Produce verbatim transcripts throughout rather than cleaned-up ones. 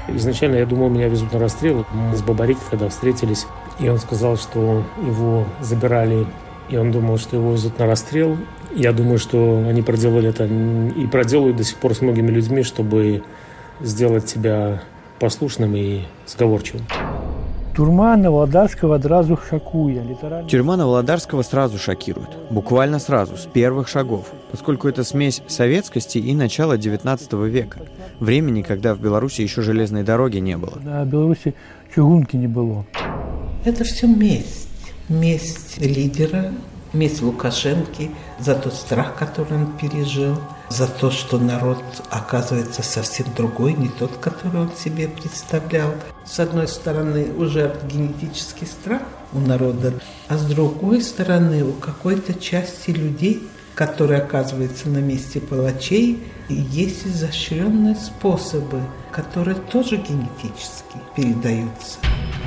Изначально я думал, меня везут на расстрел. Мы с Бабарик, когда встретились, и он сказал, что его забирали, и он думал, что его везут на расстрел. Я думаю, что они проделали это и проделают до сих пор с многими людьми, чтобы сделать тебя послушным и сговорчивым. Тюрьма на Володарского сразу шокует. Литерально. Тюрьма на Володарского сразу шокирует. Буквально сразу, с первых шагов. Поскольку это смесь советскости и начала девятнадцатого века. Времени, когда в Беларуси еще железной дороги не было. На Беларуси чугунки не было. Это все месть. Месть лидера, месть Лукашенко за тот страх, который он пережил, за то, что народ оказывается совсем другой, не тот, который он себе представлял. С одной стороны, уже генетический страх у народа, а с другой стороны, у какой-то части людей, которые оказываются на месте палачей, есть изощренные способы, которые тоже генетически передаются.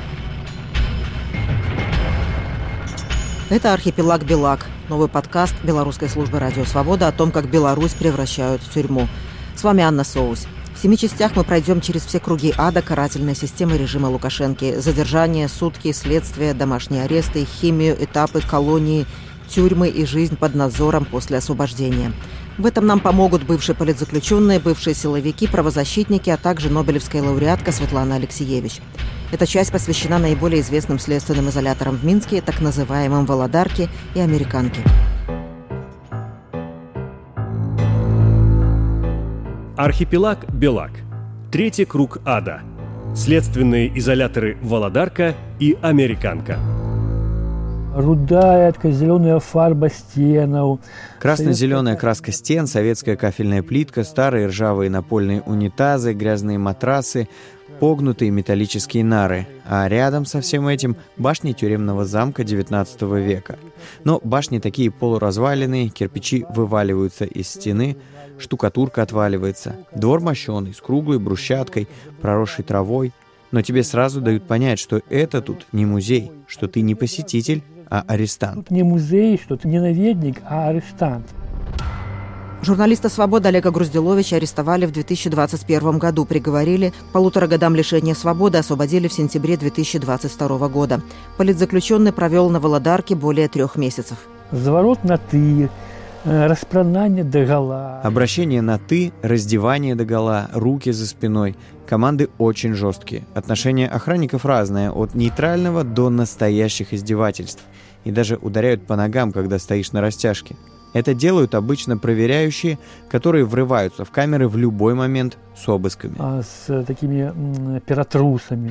Это «Архипелаг БелАК», новый подкаст Белорусской службы «Радио Свобода» о том, как Беларусь превращают в тюрьму. С вами Анна Соус. В семи частях мы пройдем через все круги ада карательной системы режима Лукашенко. Задержание, сутки, следствие, домашние аресты, химию, этапы, колонии, тюрьмы и жизнь под надзором после освобождения. В этом нам помогут бывшие политзаключенные, бывшие силовики, правозащитники, а также нобелевская лауреатка Светлана Алексеевич. Эта часть посвящена наиболее известным следственным изоляторам в Минске, так называемым Володарке и Американке. Архипелаг БелАК. Третий круг ада. Следственные изоляторы Володарка и Американка. Рудая, зеленая фарба стенов. Красно-зеленая краска стен, советская кафельная плитка, старые ржавые напольные унитазы, грязные матрасы, погнутые металлические нары, а рядом со всем этим башни тюремного замка девятнадцатого века. Но башни такие полуразваленные, кирпичи вываливаются из стены, штукатурка отваливается, двор мощеный, с круглой брусчаткой, проросшей травой. Но тебе сразу дают понять, что это тут не музей, что ты не посетитель, а арестант. Тут не музей, что ты не наведник, а арестант. Журналиста «Свободы» Олега Грузделовича арестовали в две тысячи двадцать первом году, приговорили к полутора годам лишения свободы, освободили в сентябре две тысячи двадцать второго года. Политзаключенный провел на Володарке более трех месяцев. Заворот на «ты», распранание догола. Обращение на «ты», раздевание догола, руки за спиной. Команды очень жесткие. Отношение охранников разное, от нейтрального до настоящих издевательств. И даже ударяют по ногам, когда стоишь на растяжке. Это делают обычно проверяющие, которые врываются в камеры в любой момент с обысками. А с такими м, пиротрусами.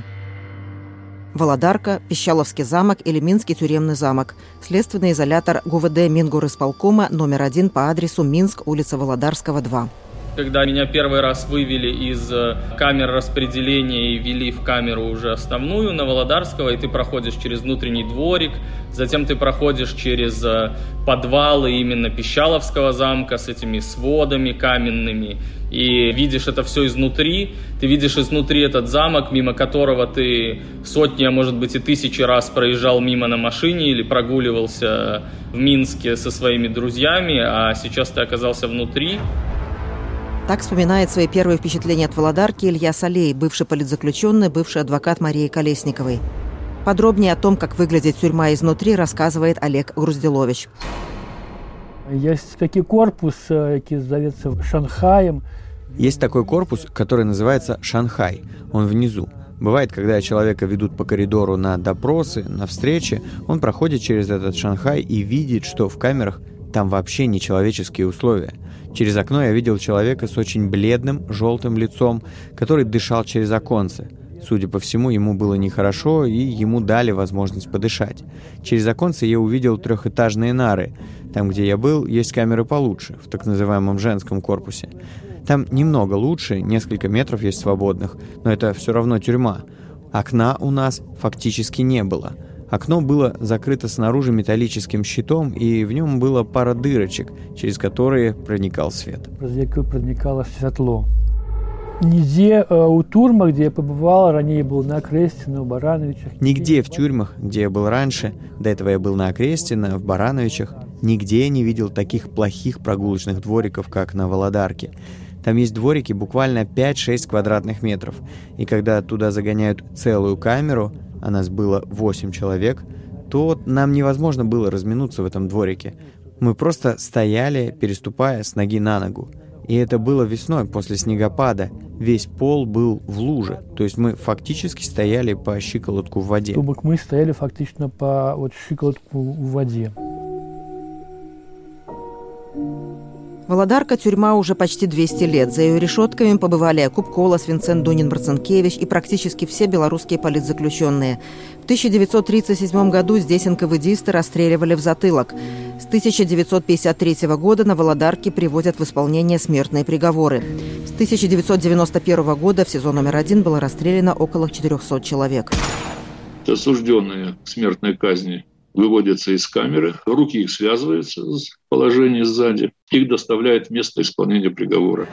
Володарка, Пищаловский замок или Минский тюремный замок. Следственный изолятор ГУВД Мингорисполкома номер один по адресу Минск, улица Володарского, два. Когда меня первый раз вывели из камер распределения и ввели в камеру уже основную на Володарского, и ты проходишь через внутренний дворик, затем ты проходишь через подвалы именно Пищаловского замка с этими сводами каменными, и видишь это все изнутри. Ты видишь изнутри этот замок, мимо которого ты сотни, а может быть и тысячи раз проезжал мимо на машине или прогуливался в Минске со своими друзьями, а сейчас ты оказался внутри. Так вспоминает свои первые впечатления от Володарки Илья Салей, бывший политзаключенный, бывший адвокат Марии Колесниковой. Подробнее о том, как выглядит тюрьма изнутри, рассказывает Олег Грузделович. Есть такой корпус, который зовется Шанхаем. Есть такой корпус, который называется Шанхай. Он внизу. Бывает, когда человека ведут по коридору на допросы, на встречи, он проходит через этот Шанхай и видит, что в камерах там вообще нечеловеческие условия. Через окно я видел человека с очень бледным, желтым лицом, который дышал через оконце. Судя по всему, ему было нехорошо, и ему дали возможность подышать. Через оконце я увидел трехэтажные нары. Там, где я был, есть камеры получше, в так называемом женском корпусе. Там немного лучше, несколько метров есть свободных, но это все равно тюрьма. Окна у нас фактически не было. Окно было закрыто снаружи металлическим щитом, и в нем было пара дырочек, через которые проникал свет. Через яку проникало светло. Нигде э, у тюрьмах, где я побывал, ранее был на Окрестино, в Барановичах. Нигде в тюрьмах, где я был раньше, до этого я был на Окрестино, в Барановичах, нигде я не видел таких плохих прогулочных двориков, как на Володарке. Там есть дворики буквально пять-шесть квадратных метров. И когда туда загоняют целую камеру, а нас было восемь человек, то нам невозможно было разминуться в этом дворике. Мы просто стояли, переступая с ноги на ногу. И это было весной, после снегопада. Весь пол был в луже. То есть мы фактически стояли по щиколотку в воде. Тубок мы стояли фактически по вот щиколотку в воде. Володарка – тюрьма уже почти двести лет. За ее решетками побывали Якуб Колас, Винцент Дунин-Марцинкевич и практически все белорусские политзаключенные. В тысяча девятьсот тридцать седьмом году здесь эн ка вэ дисты расстреливали в затылок. С тысяча девятьсот пятьдесят третьего года на Володарке приводят в исполнение смертные приговоры. С тысяча девятьсот девяносто первого года в СИЗО номер один было расстреляно около четырехсот человек. Осужденные к смертной казни выводятся из камеры, руки их связываются в положении сзади, их доставляют в место исполнения приговора.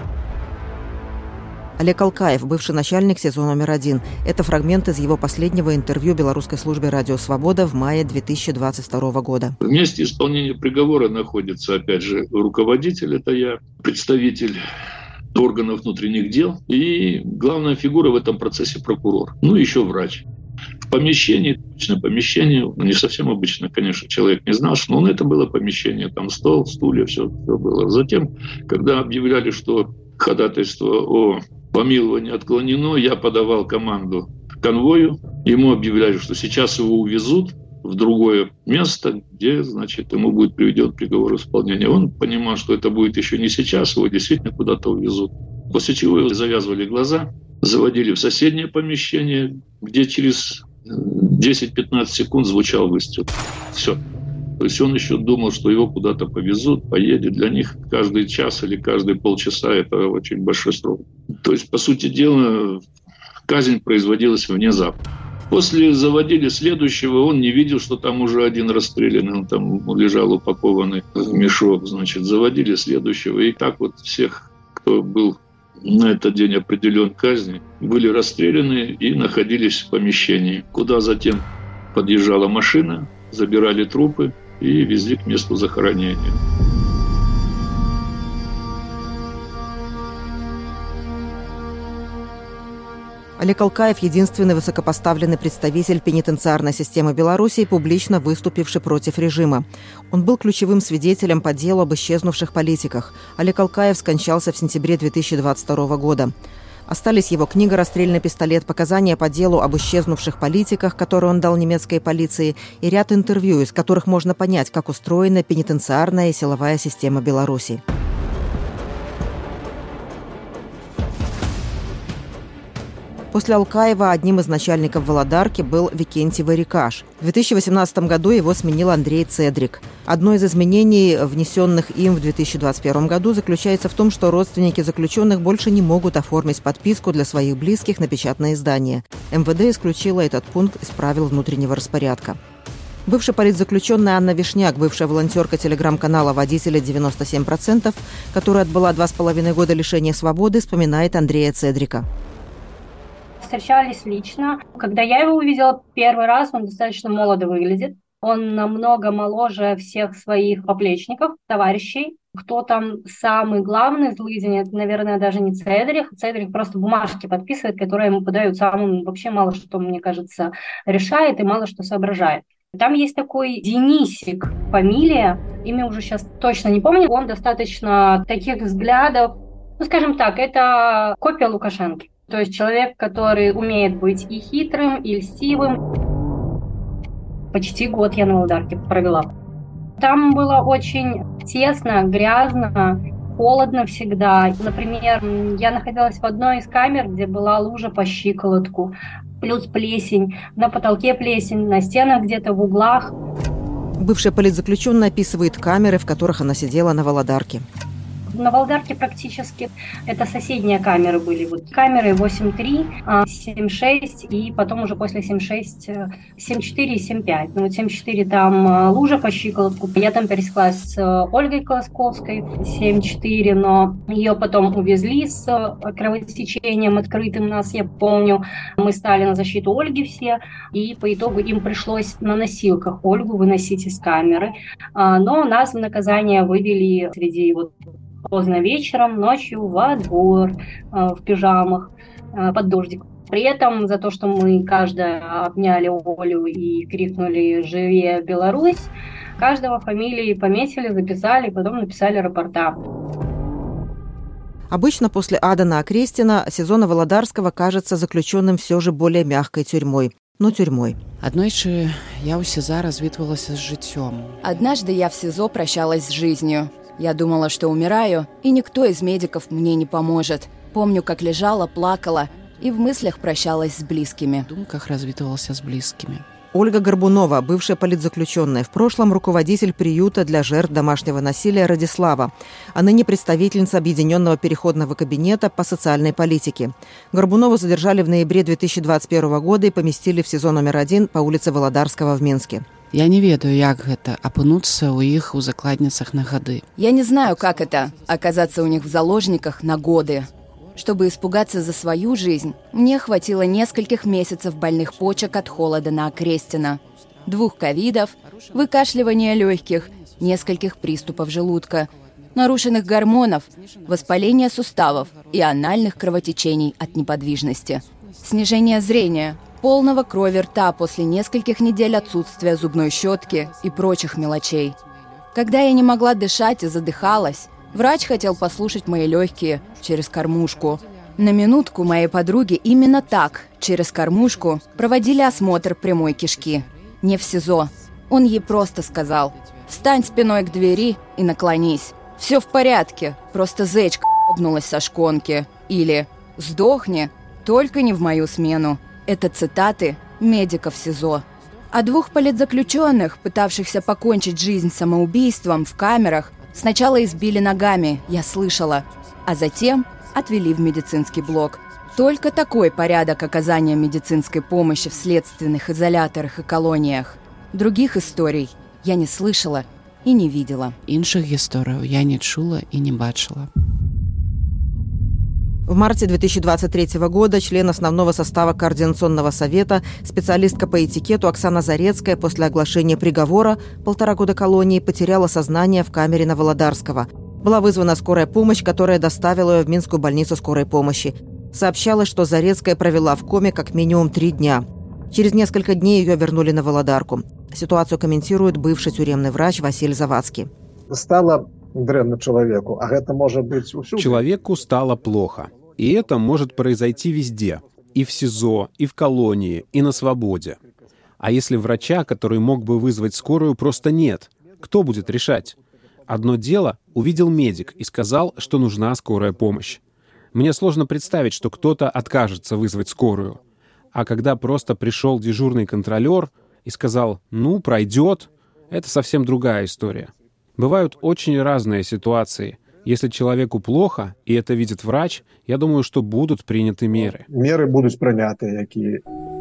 Олег Алкаев, бывший начальник СИЗО номер один. Это фрагмент из его последнего интервью белорусской службе «Радио Свобода» в мае две тысячи двадцать второго года. В месте исполнения приговора находится, опять же, руководитель, это я, представитель органов внутренних дел и главная фигура в этом процессе прокурор, ну еще врач. В помещении, обычное помещение, ну, не совсем обычно, конечно, человек не знал, но это было помещение, там стол, стулья, все, все было. Затем, когда объявляли, что ходатайство о помиловании отклонено, я подавал команду конвою, ему объявляли, что сейчас его увезут в другое место, где, значит, ему будет приведен приговор исполнения. Он понимал, что это будет еще не сейчас, его действительно куда-то увезут. После чего его завязывали глаза, заводили в соседнее помещение, где через десять-пятнадцать секунд звучал выстрел. Все. То есть он еще думал, что его куда-то повезут, поедет. Для них каждый час или каждые полчаса – это очень большой срок. То есть, по сути дела, казнь производилась внезапно. После заводили следующего, он не видел, что там уже один расстрелянный, он там лежал упакованный в мешок, значит, заводили следующего. И так вот всех, кто был на этот день определен к казни, были расстреляны и находились в помещении, куда затем подъезжала машина, забирали трупы и везли к месту захоронения. Олег Алкаев – единственный высокопоставленный представитель пенитенциарной системы Беларуси, публично выступивший против режима. Он был ключевым свидетелем по делу об исчезнувших политиках. Олег Алкаев скончался в сентябре две тысячи двадцать второго года. Остались его книга «Расстрельный пистолет», показания по делу об исчезнувших политиках, которые он дал немецкой полиции, и ряд интервью, из которых можно понять, как устроена пенитенциарная и силовая система Беларуси. После Алкаева одним из начальников Володарки был Викентий Варикаш. В две тысячи восемнадцатом году его сменил Андрей Цедрик. Одно из изменений, внесенных им в две тысячи двадцать первом году, заключается в том, что родственники заключенных больше не могут оформить подписку для своих близких на печатное издание. эм вэ дэ исключила этот пункт из правил внутреннего распорядка. Бывшая политзаключенная Анна Вишняк, бывшая волонтерка телеграм-канала «Водителя девяносто семь процентов», которая отбыла два с половиной года лишения свободы, вспоминает Андрея Цедрика. Встречались лично. Когда я его увидела первый раз, он достаточно молодо выглядит. Он намного моложе всех своих поплечников, товарищей. Кто там самый главный злыдень, это, наверное, даже не Цедрик. Цедрик просто бумажки подписывает, которые ему подают. Сам он вообще мало что, мне кажется, решает и мало что соображает. Там есть такой Денисик, фамилия, имя уже сейчас точно не помню. Он достаточно таких взглядов, ну, скажем так, это копия Лукашенко. То есть человек, который умеет быть и хитрым, и льстивым. Почти год я на Володарке провела. Там было очень тесно, грязно, холодно всегда. Например, я находилась в одной из камер, где была лужа по щиколотку, плюс плесень, на потолке плесень, на стенах где-то в углах. Бывшая политзаключенная описывает камеры, в которых она сидела на Володарке. На Володарке практически это соседние камеры были. Вот камеры восемь три, семь шесть и потом уже после семь шесть, семь четыре и семь пять. Ну вот семь четыре там лужа по щиколотку. Я там пересеклась с Ольгой Колосковской в семь четыре, но ее потом увезли с кровотечением открытым нас, я помню. Мы стали на защиту Ольги все, и по итогу им пришлось на носилках Ольгу выносить из камеры. Но нас в наказание вывели среди вот поздно вечером, ночью во двор в пижамах под дождик. При этом за то, что мы каждая обняли Олю и крикнули «Живее Беларусь!», каждого фамилии пометили, записали, потом написали рапорта. Обычно после ада на Окрестина СИЗО Новоладарского кажется заключенным все же более мягкой тюрьмой. Но тюрьмой. Аднойчы я у СИЗО развитывалась с житьем. Однажды я в СИЗО прощалась с жизнью. Я думала, что умираю, и никто из медиков мне не поможет. Помню, как лежала, плакала и в мыслях прощалась с близкими. В думках развитывалась с близкими. Ольга Горбунова, бывшая политзаключенная, в прошлом руководитель приюта для жертв домашнего насилия «Радислава», а ныне представительница Объединенного переходного кабинета по социальной политике. Горбунову задержали в ноябре две тысячи двадцать первого года и поместили в СИЗО номер один по улице Володарского в Минске. Я не ведаю, як гэта апынуцца у іх у закладніцах на гады. Я не знаю, как это – оказаться у них в заложниках на годы. Чтобы испугаться за свою жизнь, мне хватило нескольких месяцев больных почек от холода на Окрестина, двух ковидов, выкашливания легких, нескольких приступов желудка, нарушенных гормонов, воспаления суставов и анальных кровотечений от неподвижности, снижение зрения, полного крови рта после нескольких недель отсутствия зубной щетки и прочих мелочей. Когда я не могла дышать и задыхалась, врач хотел послушать мои легкие через кормушку. На минутку моей подруги именно так, через кормушку, проводили осмотр прямой кишки. Не в СИЗО. Он ей просто сказал: «Встань спиной к двери и наклонись. Все в порядке, просто зечка ебнулась со шконки». Или «Сдохни, только не в мою смену». Это цитаты медиков СИЗО. А двух политзаключенных, пытавшихся покончить жизнь самоубийством в камерах, сначала избили ногами, я слышала, а затем отвели в медицинский блок. Только такой порядок оказания медицинской помощи в следственных изоляторах и колониях. Других историй я не слышала и не видела. Іншых гісторыяў я не чула и не бачила. В марте две тысячи двадцать третьего года член основного состава Координационного совета, специалистка по этикету Оксана Зарецкая после оглашения приговора полтора года колонии потеряла сознание в камере Новоладарского. Была вызвана скорая помощь, которая доставила ее в Минскую больницу скорой помощи. Сообщалось, что Зарецкая провела в коме как минимум три дня. Через несколько дней ее вернули на Володарку. Ситуацию комментирует бывший тюремный врач Василий Завадский. Стало дрэнна человеку, а это может быть усюды. Человеку стало плохо. И это может произойти везде. И в СИЗО, и в колонии, и на свободе. А если врача, который мог бы вызвать скорую, просто нет? Кто будет решать? Одно дело увидел медик и сказал, что нужна скорая помощь. Мне сложно представить, что кто-то откажется вызвать скорую. А когда просто пришел дежурный контролер и сказал «ну, пройдет», это совсем другая история. Бывают очень разные ситуации. Если человеку плохо, и это видит врач, я думаю, что будут приняты меры. Меры будут приняты, какие.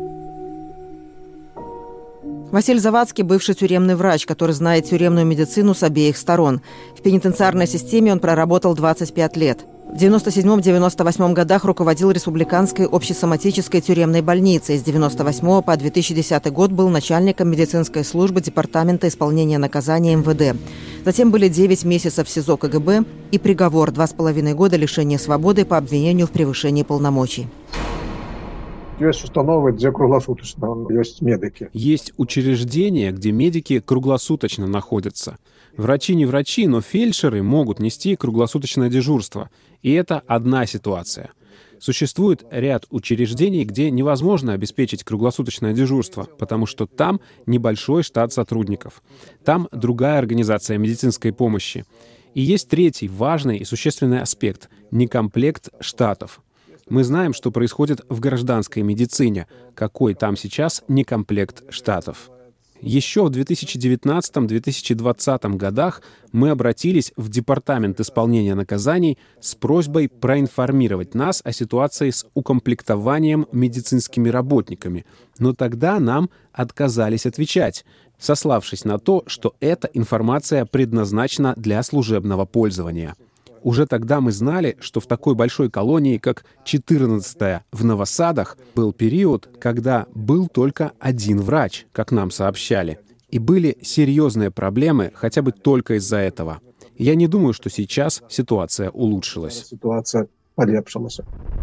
Василий Завадский – бывший тюремный врач, который знает тюремную медицину с обеих сторон. В пенитенциарной системе он проработал двадцать пять лет. В девяносто седьмом — девяносто восьмом годах руководил Республиканской общесоматической тюремной больницей. С девяносто восьмого по две тысячи десятый год был начальником медицинской службы Департамента исполнения наказания эм вэ дэ. Затем были девять месяцев в СИЗО ка гэ бэ и приговор – два с половиной года лишения свободы по обвинению в превышении полномочий. Есть установы, где круглосуточно есть медики. Есть учреждения, где медики круглосуточно находятся. Врачи не врачи, но фельдшеры могут нести круглосуточное дежурство. И это одна ситуация. Существует ряд учреждений, где невозможно обеспечить круглосуточное дежурство, потому что там небольшой штат сотрудников. Там другая организация медицинской помощи. И есть третий важный и существенный аспект – некомплект штатов. Мы знаем, что происходит в гражданской медицине, какой там сейчас некомплект штатов. Еще в две тысячи девятнадцатом — две тысячи двадцатом годах мы обратились в Департамент исполнения наказаний с просьбой проинформировать нас о ситуации с укомплектованием медицинскими работниками. Но тогда нам отказались отвечать, сославшись на то, что эта информация предназначена для служебного пользования. Уже тогда мы знали, что в такой большой колонии, как четырнадцатая в Новосадах, был период, когда был только один врач, как нам сообщали. И были серьезные проблемы хотя бы только из-за этого. Я не думаю, что сейчас ситуация улучшилась. Ситуация полепшилась.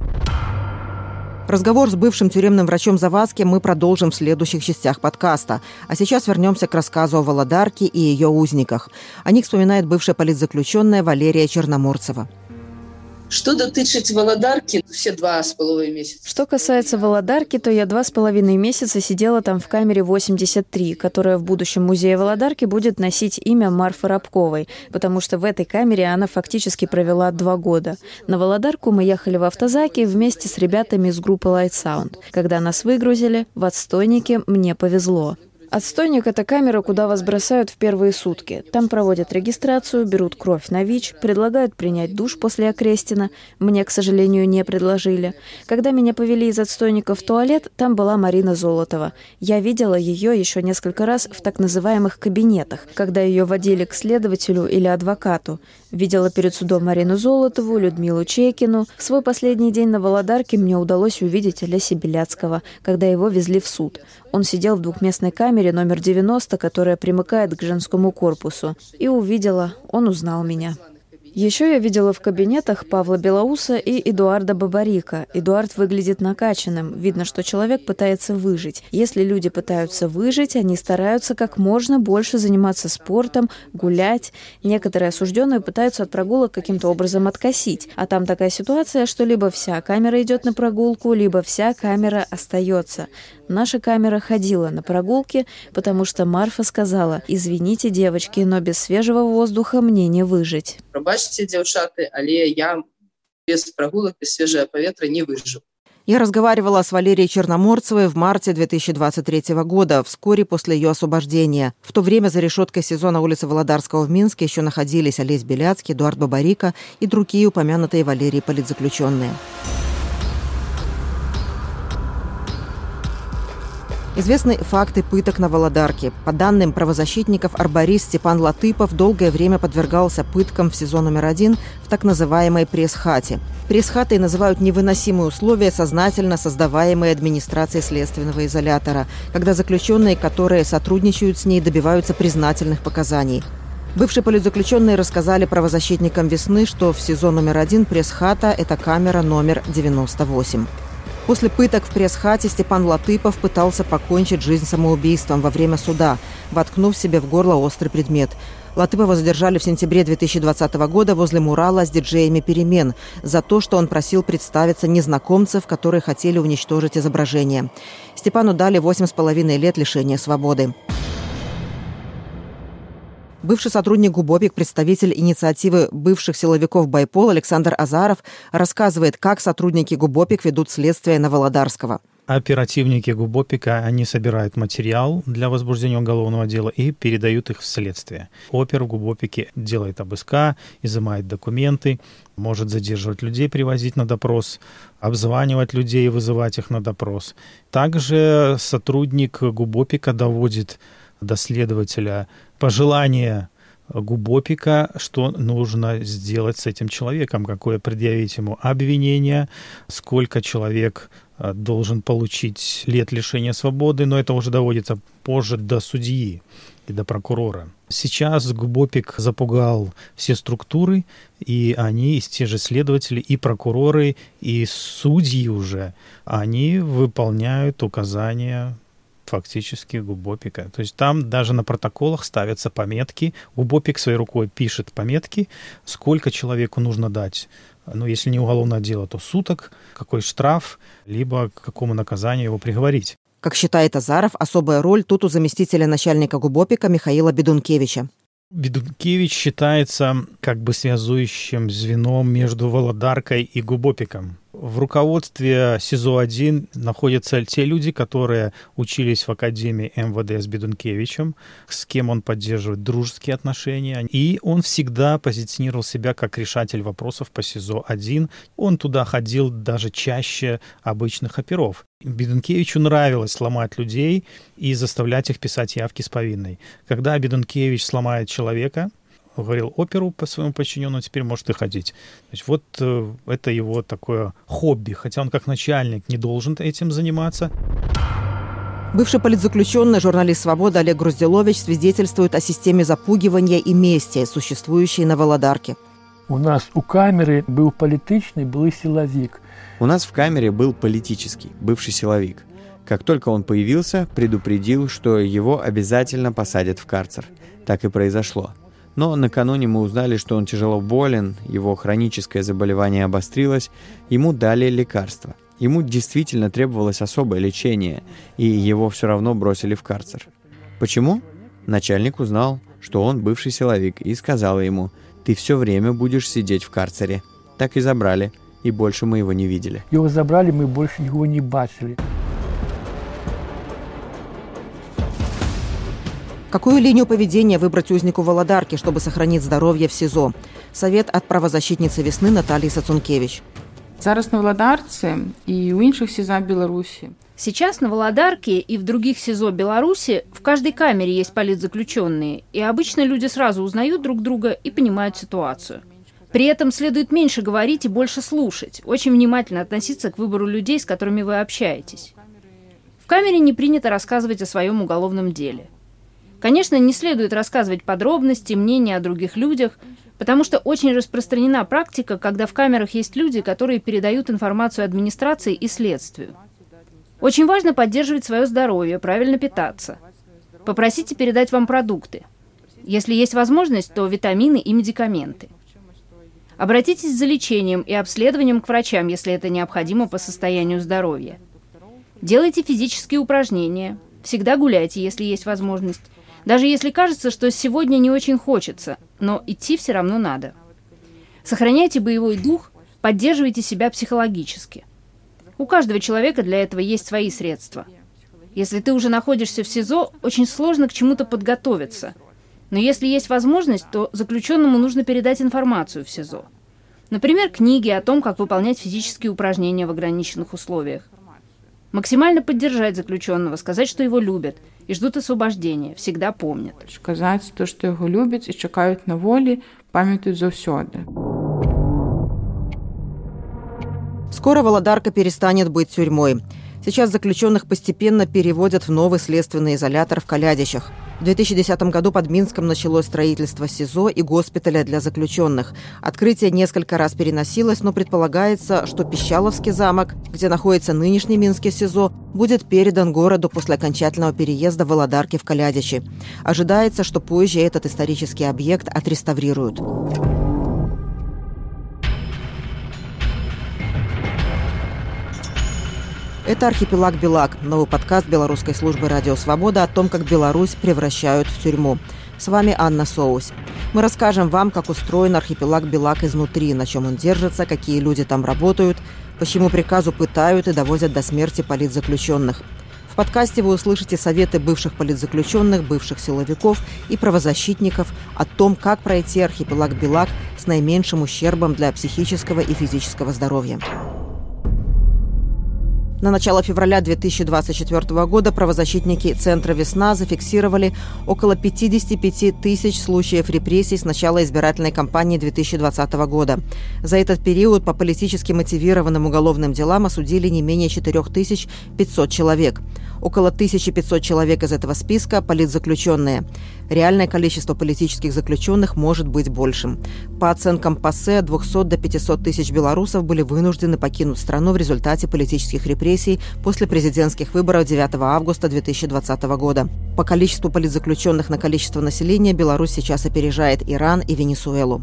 Разговор с бывшим тюремным врачом Завадским мы продолжим в следующих частях подкаста. А сейчас вернемся к рассказу о Володарке и ее узниках. О них вспоминает бывшая политзаключенная Валерия Черноморцева. Что дотычить Володарки, все два с половиной месяца. Что касается Володарки, то я два с половиной месяца сидела там в камере восемьдесят три, которая в будущем музее Володарки будет носить имя Марфы Рабковой, потому что в этой камере она фактически провела два года. На Володарку мы ехали в автозаке вместе с ребятами из группы Light Sound. Когда нас выгрузили, в отстойнике мне повезло. Отстойник – это камера, куда вас бросают в первые сутки. Там проводят регистрацию, берут кровь на ВИЧ, предлагают принять душ после окрестина. Мне, к сожалению, не предложили. Когда меня повели из отстойника в туалет, там была Марина Золотова. Я видела ее еще несколько раз в так называемых кабинетах, когда ее водили к следователю или адвокату. Видела перед судом Марину Золотову, Людмилу Чекину. В свой последний день на Володарке мне удалось увидеть Олеся Беляцкого, когда его везли в суд. Он сидел в двухместной камере номер девяносто, которая примыкает к женскому корпусу. И увидела, он узнал меня. Еще я видела в кабинетах Павла Белоуса и Эдуарда Бабарика. Эдуард выглядит накачанным. Видно, что человек пытается выжить. Если люди пытаются выжить, они стараются как можно больше заниматься спортом, гулять. Некоторые осужденные пытаются от прогулок каким-то образом откосить. А там такая ситуация, что либо вся камера идет на прогулку, либо вся камера остается. Наша камера ходила на прогулки, потому что Марфа сказала: «Извините, девочки, но без свежего воздуха мне не выжить». Пробачьте, девчаты, але я без прогулок, без свежего поветра не выживу. Я разговаривала с Валерией Черноморцевой в марте две тысячи двадцать третьего года, вскоре после ее освобождения. В то время за решеткой СИЗО на улице Володарского в Минске еще находились Олесь Беляцкий, Эдуард Бабарика и другие упомянутые Валерией политзаключенные. Известны факты пыток на Володарке. По данным правозащитников, арборист Степан Латыпов долгое время подвергался пыткам в СИЗО номер один в так называемой пресс-хате. Пресс-хатой называют невыносимые условия, сознательно создаваемые администрацией следственного изолятора, когда заключенные, которые сотрудничают с ней, добиваются признательных показаний. Бывшие политзаключенные рассказали правозащитникам «Весны», что в СИЗО номер один пресс-хата – это камера номер девяносто восемь. После пыток в пресс-хате Степан Латыпов пытался покончить жизнь самоубийством во время суда, воткнув себе в горло острый предмет. Латыпова задержали в сентябре две тысячи двадцатого года возле мурала с диджеями «Перемен» за то, что он просил представиться незнакомцев, которые хотели уничтожить изображение. Степану дали восемь с половиной лет лишения свободы. Бывший сотрудник ГУБОПИК, представитель инициативы бывших силовиков «Байпол» Александр Азаров рассказывает, как сотрудники ГУБОПИК ведут следствие на Володарского. Оперативники ГУБОПИКа, они собирают материал для возбуждения уголовного дела и передают их в следствие. Опер в ГУБОПИКе делает обыска, изымает документы, может задерживать людей, привозить на допрос, обзванивать людей и вызывать их на допрос. Также сотрудник ГУБОПИКа доводит до следователя пожелание ГУБОПИКа, что нужно сделать с этим человеком, какое предъявить ему обвинение, сколько человек должен получить лет лишения свободы, но это уже доводится позже до судьи и до прокурора. Сейчас ГУБОПИК запугал все структуры, и они, и те же следователи, и прокуроры, и судьи уже, они выполняют указания фактически ГУБОПИКа. То есть там даже на протоколах ставятся пометки. ГУБОПИК своей рукой пишет пометки, сколько человеку нужно дать. Ну, если не уголовное дело, то суток, какой штраф, либо к какому наказанию его приговорить. Как считает Азаров, особая роль тут у заместителя начальника ГУБОПИКа Михаила Бедункевича. Бедункевич считается как бы связующим звеном между Володаркой и ГУБОПИКом. В руководстве СИЗО один находятся те люди, которые учились в Академии эм вэ дэ с Бедункевичем, с кем он поддерживает дружеские отношения. И он всегда позиционировал себя как решатель вопросов по СИЗО один. Он туда ходил даже чаще обычных оперов. Бедункевичу нравилось ломать людей и заставлять их писать явки с повинной. Когда Бедункевич сломает человека, говорил оперу по своему подчиненному, теперь может и ходить. То есть вот э, это его такое хобби, хотя он как начальник не должен этим заниматься. Бывший политзаключенный, журналист «Свобода» Олег Грузделович свидетельствует о системе запугивания и мести, существующей на Володарке. У нас у камеры был политичный, был силовик. У нас в камере был политический, бывший силовик. Как только он появился, предупредил, что его обязательно посадят в карцер. Так и произошло. Но накануне мы узнали, что он тяжело болен, его хроническое заболевание обострилось, ему дали лекарства. Ему действительно требовалось особое лечение, и его все равно бросили в карцер. Почему? Начальник узнал, что он бывший силовик, и сказал ему: «Ты все время будешь сидеть в карцере». Так и забрали, и больше мы его не видели. Его забрали, мы больше его не бачили. Какую линию поведения выбрать узнику Володарки, чтобы сохранить здоровье в СИЗО? Совет от правозащитницы «Весны» Натальи Сацункевич. Зараз на Володарці и у інших СИЗО Беларуси. Сейчас на Володарке и в других СИЗО Беларуси в каждой камере есть политзаключенные, и обычно люди сразу узнают друг друга и понимают ситуацию. При этом следует меньше говорить и больше слушать, очень внимательно относиться к выбору людей, с которыми вы общаетесь. В камере не принято рассказывать о своем уголовном деле. Конечно, не следует рассказывать подробности, мнения о других людях, потому что очень распространена практика, когда в камерах есть люди, которые передают информацию администрации и следствию. Очень важно поддерживать свое здоровье, правильно питаться. Попросите передать вам продукты. Если есть возможность, то витамины и медикаменты. Обратитесь за лечением и обследованием к врачам, если это необходимо по состоянию здоровья. Делайте физические упражнения. Всегда гуляйте, если есть возможность. Даже если кажется, что сегодня не очень хочется, но идти все равно надо. Сохраняйте боевой дух, поддерживайте себя психологически. У каждого человека для этого есть свои средства. Если ты уже находишься в СИЗО, очень сложно к чему-то подготовиться. Но если есть возможность, то заключенному нужно передать информацию в СИЗО. Например, книги о том, как выполнять физические упражнения в ограниченных условиях. Максимально поддержать заключенного, сказать, что его любят и ждут освобождения, всегда помнят. Сказать то, что его любят и чекают на воле, памятуют завсёды. Скоро Володарка перестанет быть тюрьмой. Сейчас заключенных постепенно переводят в новый следственный изолятор в Калядищах. В две тысячи десятом году под Минском началось строительство СИЗО и госпиталя для заключенных. Открытие несколько раз переносилось, но предполагается, что Пищаловский замок, где находится нынешний Минский СИЗО, будет передан городу после окончательного переезда Володарки в Калядищи. Ожидается, что позже этот исторический объект отреставрируют. Это «Архипелаг БелАК», новый подкаст белорусской службы «Радио Свобода» о том, как Беларусь превращают в тюрьму. С вами Анна Соусь. Мы расскажем вам, как устроен архипелаг БелАК изнутри, на чем он держится, какие люди там работают, по чьему приказу пытают и довозят до смерти политзаключенных. В подкасте вы услышите советы бывших политзаключенных, бывших силовиков и правозащитников о том, как пройти архипелаг БелАК с наименьшим ущербом для психического и физического здоровья. На начало февраля две тысячи двадцать четвёртого года правозащитники Центра «Весна» зафиксировали около пятьдесят пять тысяч случаев репрессий с начала избирательной кампании две тысячи двадцатого года. За этот период по политически мотивированным уголовным делам осудили не менее четыре тысячи пятьсот человек. Около тысяча пятьсот человек из этого списка – политзаключенные. Реальное количество политических заключенных может быть большим. По оценкам ПАСЕ, от двухсот до пятисот тысяч белорусов были вынуждены покинуть страну в результате политических репрессий после президентских выборов девятого августа две тысячи двадцатого года. По количеству политзаключенных на количество населения Беларусь сейчас опережает Иран и Венесуэлу.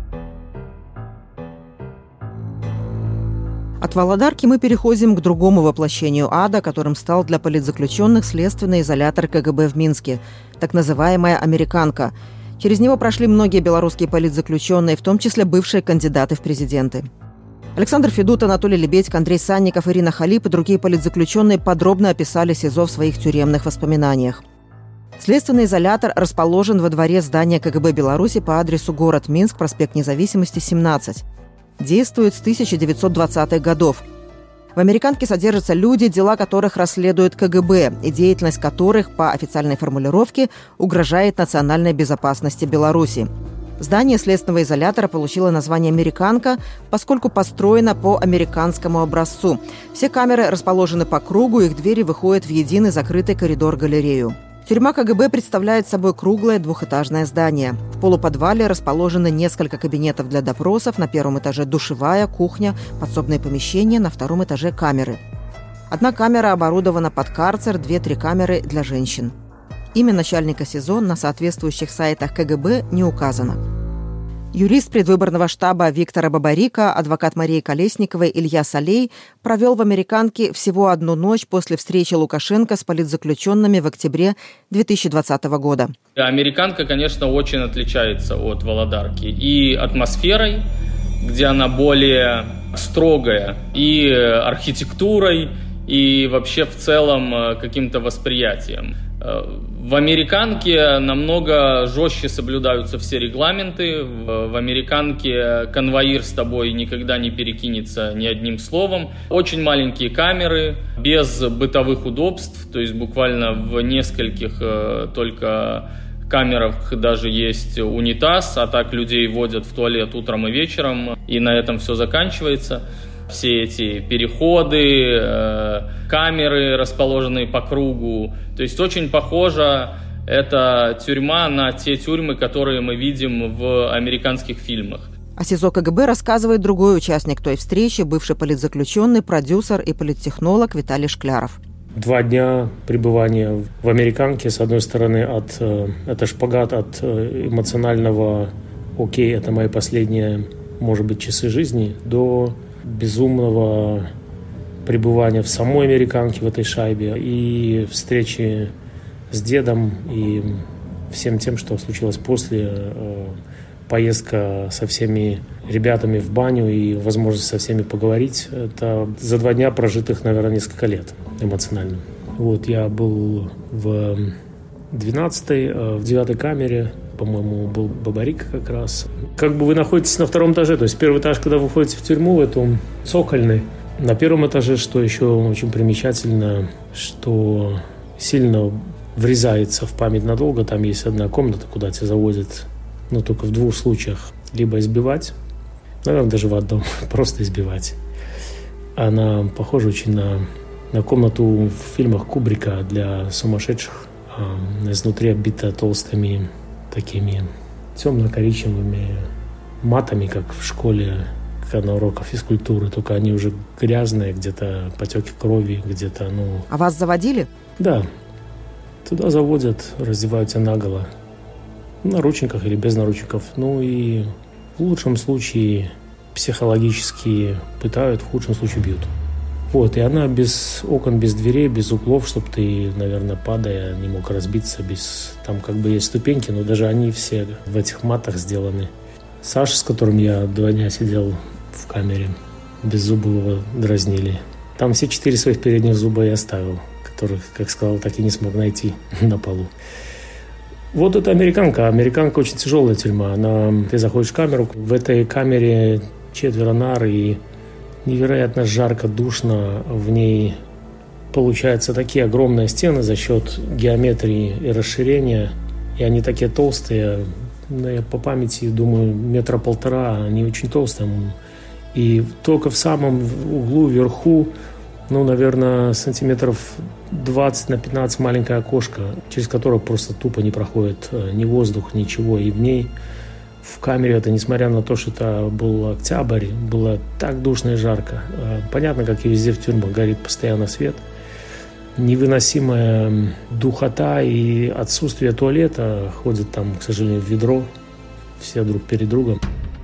От Володарки мы переходим к другому воплощению ада, которым стал для политзаключенных следственный изолятор КГБ в Минске, так называемая «Американка». Через него прошли многие белорусские политзаключенные, в том числе бывшие кандидаты в президенты. Александр Федут, Анатолий Лебедько, Андрей Санников, Ирина Халип и другие политзаключенные подробно описали СИЗО в своих тюремных воспоминаниях. Следственный изолятор расположен во дворе здания КГБ Беларуси по адресу город Минск, проспект Независимости, семнадцать. Действует с тысяча девятьсот двадцатых годов. В «Американке» содержатся люди, дела которых расследует КГБ и деятельность которых, по официальной формулировке, угрожает национальной безопасности Беларуси. Здание следственного изолятора получило название «Американка», поскольку построено по американскому образцу. Все камеры расположены по кругу, их двери выходят в единый закрытый коридор-галерею. Тюрьма КГБ представляет собой круглое двухэтажное здание. В полуподвале расположены несколько кабинетов для допросов, на первом этаже душевая, кухня, подсобные помещения, на втором этаже камеры. Одна камера оборудована под карцер, две-три камеры для женщин. Имя начальника СИЗО на соответствующих сайтах КГБ не указано. Юрист предвыборного штаба Виктора Бабарика, адвокат Марии Колесниковой Илья Солей провел в «Американке» всего одну ночь после встречи Лукашенко с политзаключенными в октябре две тысячи двадцатого года. «Американка», конечно, очень отличается от Володарки и атмосферой, где она более строгая, и архитектурой, и вообще в целом каким-то восприятием. В «Американке» намного жестче соблюдаются все регламенты. В «Американке» конвоир с тобой никогда не перекинется ни одним словом. Очень маленькие камеры, без бытовых удобств, то есть буквально в нескольких только камерах даже есть унитаз, а так людей водят в туалет утром и вечером, и на этом все заканчивается. Все эти переходы, э, камеры, расположенные по кругу. То есть очень похожа эта тюрьма на те тюрьмы, которые мы видим в американских фильмах. О СИЗО КГБ рассказывает другой участник той встречи, бывший политзаключенный, продюсер и политтехнолог Виталий Шкляров. Два дня пребывания в «Американке», с одной стороны, от, это шпагат от эмоционального «окей, это мои последние, может быть, часы жизни», до безумного пребывания в самой «Американке», в этой шайбе, и встречи с дедом, и всем тем, что случилось после, поездка со всеми ребятами в баню и возможность со всеми поговорить. Это за два дня прожитых, наверное, несколько лет эмоционально. Вот, я был в двенадцатой, в девятой камере, по-моему, был Бабарик как раз. Как бы вы находитесь на втором этаже, то есть первый этаж, когда вы входите в тюрьму, это цокольный. На первом этаже, что еще очень примечательно, что сильно врезается в память надолго, там есть одна комната, куда тебя заводят, но только в двух случаях. Либо избивать, наверное, даже в одном, просто избивать. Она похожа очень на, на комнату в фильмах Кубрика для сумасшедших, а изнутри обита толстыми такими темно-коричневыми матами, как в школе, как на уроках физкультуры, только они уже грязные, где-то потеки крови, где-то, ну... А вас заводили? Да. Туда заводят, раздевают тебя наголо. В наручниках или без наручников. Ну и в лучшем случае психологически пытают, в худшем случае бьют. Вот, и она без окон, без дверей, без углов, чтобы ты, наверное, падая, не мог разбиться. Без... Там как бы есть ступеньки, но даже они все в этих матах сделаны. Саша, с которым я два дня сидел в камере, без зубов его дразнили. Там все четыре своих передних зуба я оставил, которых, как сказал, так и не смог найти на полу. Вот это «Американка». «Американка» очень тяжелая тюрьма. Она... Ты заходишь в камеру, в этой камере четверо нар, и невероятно жарко, душно. В ней получаются такие огромные стены за счет геометрии и расширения. И они такие толстые. Я по памяти думаю, метра полтора. Они очень толстые. И только в самом углу, вверху, ну, наверное, сантиметров двадцать на пятнадцать маленькое окошко, через которое просто тупо не проходит ни воздух, ничего. И в ней, в камере, это, несмотря на то, что это был октябрь, было так душно и жарко. Понятно, как и везде в тюрьмах, горит постоянно свет. Невыносимая духота и отсутствие туалета. Ходят там, к сожалению, в ведро, все друг перед другом.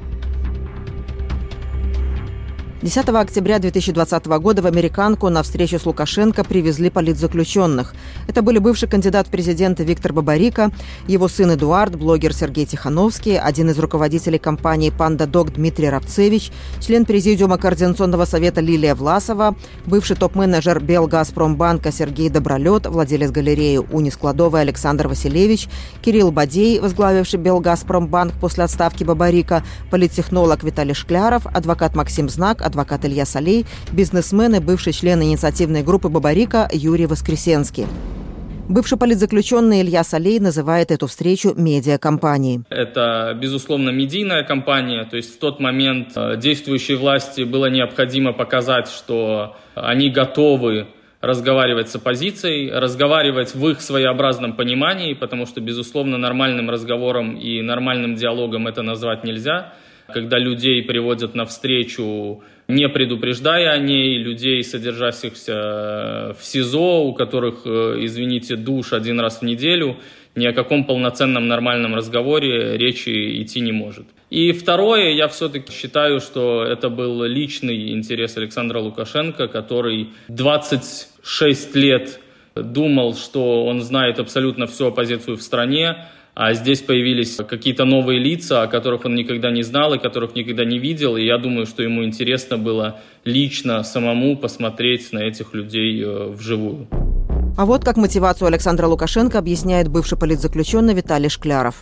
десятого октября две тысячи двадцатого года в «Американку» на встречу с Лукашенко привезли политзаключенных. Это были бывший кандидат в президенты Виктор Бабарика, его сын Эдуард, блогер Сергей Тихановский, один из руководителей компании «Панда-Дог» Дмитрий Рабцевич, член президиума Координационного совета Лилия Власова, бывший топ-менеджер Белгазпромбанка Сергей Добролет, владелец галереи «Уни-складовой» Александр Василевич, Кирилл Бадей, возглавивший Белгазпромбанк после отставки Бабарика, политтехнолог Виталий Шкляров, адвокат Максим Знак, адвокат Илья Солей, бизнесмен и бывший член инициативной группы Бабарика Юрий Воскресенский. Бывший политзаключенный Илья Солей называет эту встречу медиакампанией. Это, безусловно, медийная кампания. То есть в тот момент действующей власти было необходимо показать, что они готовы разговаривать с оппозицией, разговаривать в их своеобразном понимании, потому что, безусловно, нормальным разговором и нормальным диалогом это назвать нельзя. Когда людей приводят на встречу, не предупреждая о ней, людей, содержащихся в СИЗО, у которых, извините, душ один раз в неделю, ни о каком полноценном нормальном разговоре речи идти не может. И второе, я все-таки считаю, что это был личный интерес Александра Лукашенко, который двадцать шесть лет думал, что он знает абсолютно всю оппозицию в стране, а здесь появились какие-то новые лица, о которых он никогда не знал и которых никогда не видел. И я думаю, что ему интересно было лично самому посмотреть на этих людей вживую. А вот как мотивацию Александра Лукашенко объясняет бывший политзаключенный Виталий Шкляров.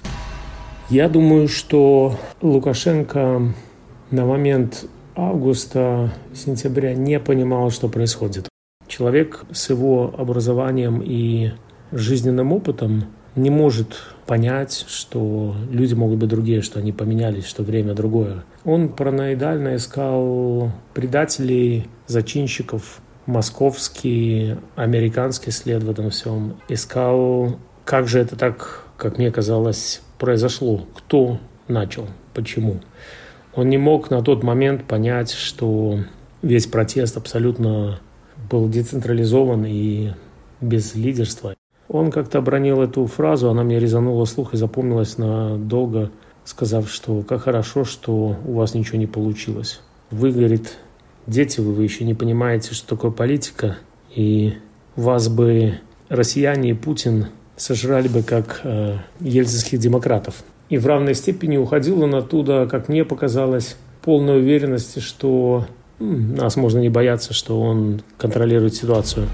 Я думаю, что Лукашенко на момент августа-сентября не понимал, что происходит. Человек с его образованием и жизненным опытом не может понять, что люди могут быть другие, что они поменялись, что время другое. Он параноидально искал предателей, зачинщиков, московский, американский след в этом всем. Искал, как же это так, как мне казалось, произошло, кто начал, почему. Он не мог на тот момент понять, что весь протест абсолютно был децентрализован и без лидерства. Он как-то обронил эту фразу, она мне резанула слух и запомнилась надолго, сказав, что как хорошо, что у вас ничего не получилось. Вы, говорит, дети, вы, вы еще не понимаете, что такое политика, и вас бы россияне и Путин сожрали бы как э, ельцинских демократов. И в равной степени уходил он оттуда, как мне показалось, полной уверенности, что м, нас можно не бояться, что он контролирует ситуацию.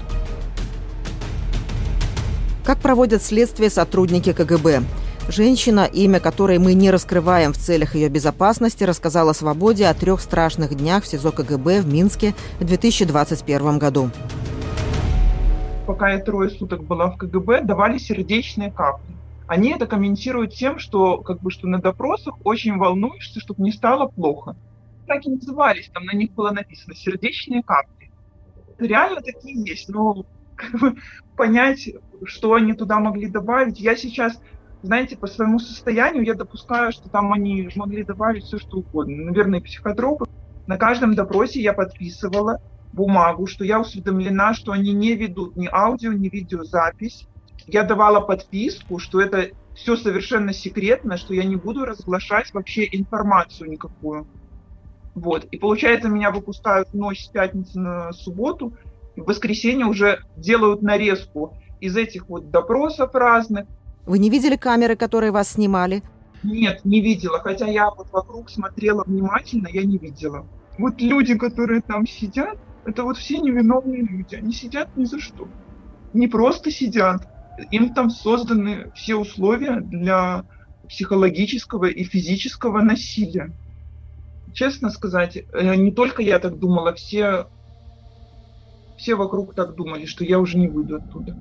Как проводят следствие сотрудники ка гэ бэ? Женщина, имя которой мы не раскрываем в целях ее безопасности, рассказала «Свободе» о трех страшных днях в СИЗО ка гэ бэ в Минске в две тысячи двадцать первом году. Пока я трое суток была в ка гэ бэ, давали сердечные капли. Они это комментируют тем, что, как бы, что на допросах очень волнуешься, чтобы не стало плохо. Так и назывались, там на них было написано «сердечные капли». Реально такие есть, но как бы понять, что они туда могли добавить. Я сейчас, знаете, по своему состоянию я допускаю, что там они могли добавить все, что угодно. Наверное, психотропы. На каждом допросе я подписывала бумагу, что я усведомлена, что они не ведут ни аудио, ни видеозапись. Я давала подписку, что это все совершенно секретно, что я не буду разглашать вообще информацию никакую. Вот. И получается, меня выпускают в ночь с пятницы на субботу, и в воскресенье уже делают нарезку из этих вот допросов разных. Вы не видели камеры, которые вас снимали? Нет, не видела. Хотя я вот вокруг смотрела внимательно, я не видела. Вот люди, которые там сидят, это вот все невиновные люди. Они сидят ни за что. Не просто сидят. Им там созданы все условия для психологического и физического насилия. Честно сказать, не только я так думала, все, все вокруг так думали, что я уже не выйду оттуда.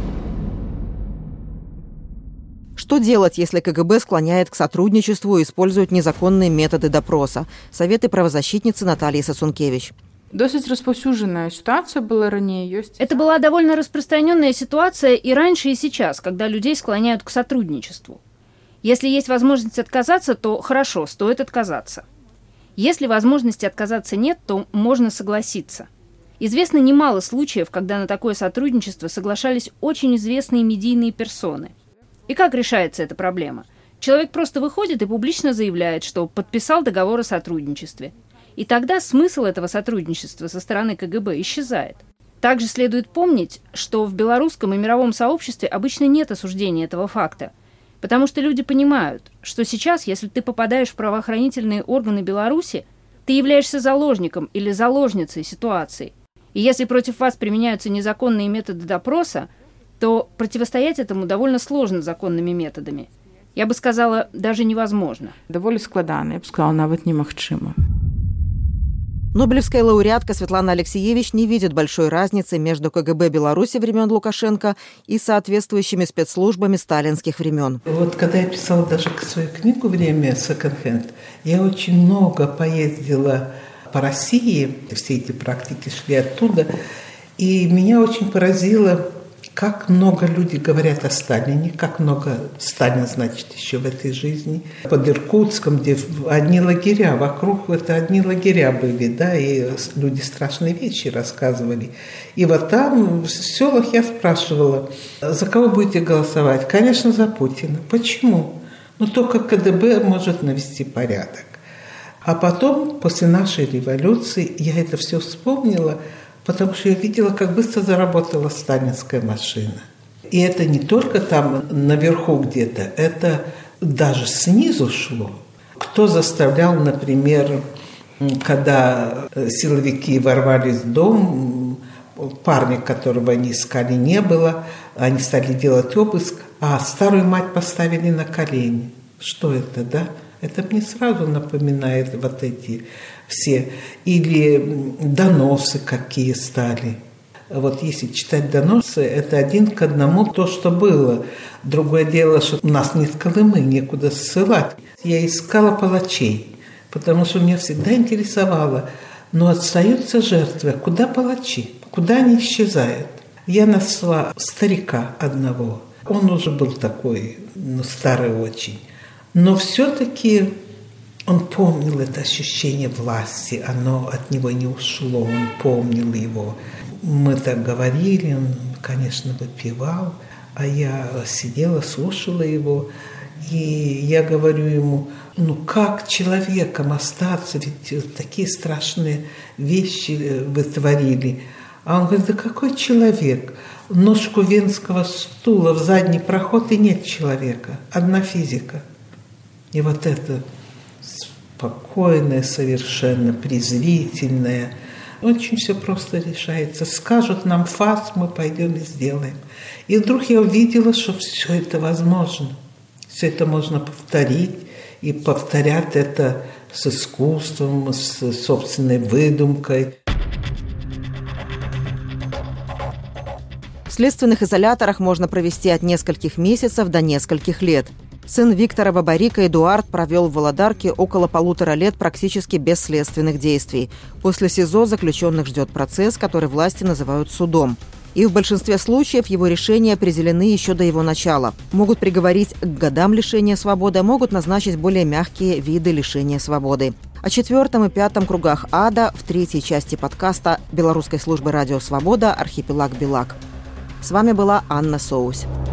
Что делать, если ка гэ бэ склоняет к сотрудничеству и использует незаконные методы допроса? Советы правозащитницы Натальи Сасункевич. Досить распаўсюджаная ситуация была ранее. Есть... Это была довольно распространенная ситуация и раньше, и сейчас, когда людей склоняют к сотрудничеству. Если есть возможность отказаться, то хорошо, стоит отказаться. Если возможности отказаться нет, то можно согласиться. Известно немало случаев, когда на такое сотрудничество соглашались очень известные медийные персоны. И как решается эта проблема? Человек просто выходит и публично заявляет, что подписал договор о сотрудничестве. И тогда смысл этого сотрудничества со стороны ка гэ бэ исчезает. Также следует помнить, что в белорусском и мировом сообществе обычно нет осуждения этого факта, потому что люди понимают, что сейчас, если ты попадаешь в правоохранительные органы Беларуси, ты являешься заложником или заложницей ситуации. И если против вас применяются незаконные методы допроса, то противостоять этому довольно сложно законными методами. Я бы сказала, даже невозможно. Довольно складно, я бы сказала, нават немагчыма. Нобелевская лауреатка Светлана Алексеевич не видит большой разницы между КГБ Беларуси времен Лукашенко и соответствующими спецслужбами сталинских времен. Вот когда я писала даже свою книгу «Время секонд-хенд», я очень много поездила по России, все эти практики шли оттуда, и меня очень поразило, как много люди говорят о Сталине, как много Сталин значит еще в этой жизни. Под Иркутском, где одни лагеря, вокруг это одни лагеря были, да, и люди страшные вещи рассказывали. И вот там, в селах, я спрашивала, за кого будете голосовать? Конечно, за Путина. Почему? Ну, только КДБ может навести порядок. А потом, после нашей революции, я это все вспомнила, потому что я видела, как быстро заработала сталинская машина. И это не только там наверху где-то, это даже снизу шло. Кто заставлял, например, когда силовики ворвались в дом, парня, которого они искали, не было, они стали делать обыск, а старую мать поставили на колени. Что это, да? Это мне сразу напоминает вот эти все. Или доносы какие стали. Вот если читать доносы, это один к одному то, что было. Другое дело, что у нас нет Колымы, некуда ссылать. Я искала палачей, потому что меня всегда интересовало. Но остаются жертвы. Куда палачи? Куда они исчезают? Я нашла старика одного. Он уже был такой, ну, старый очень. Но все-таки он помнил это ощущение власти, оно от него не ушло, он помнил его. Мы так говорили, он, конечно, выпивал, а я сидела, слушала его, и я говорю ему, ну как человеком остаться, ведь такие страшные вещи вы творили. А он говорит, да какой человек? Ножку венского стула в задний проход, и нет человека, одна физика. И вот это спокойное, совершенно презрительное, очень все просто решается. Скажут нам фас, мы пойдем и сделаем. И вдруг я увидела, что все это возможно. Все это можно повторить. И повторять это с искусством, с собственной выдумкой. В следственных изоляторах можно провести от нескольких месяцев до нескольких лет. Сын Виктора Бабарика, Эдуард, провел в Володарке около полутора лет практически без следственных действий. После СИЗО заключенных ждет процесс, который власти называют судом. И в большинстве случаев его решения определены еще до его начала. Могут приговорить к годам лишения свободы, могут назначить более мягкие виды лишения свободы. О четвертом и пятом кругах ада в третьей части подкаста Белорусской службы радио «Свобода» «Архипелаг БелАК». С вами была Анна Соусь.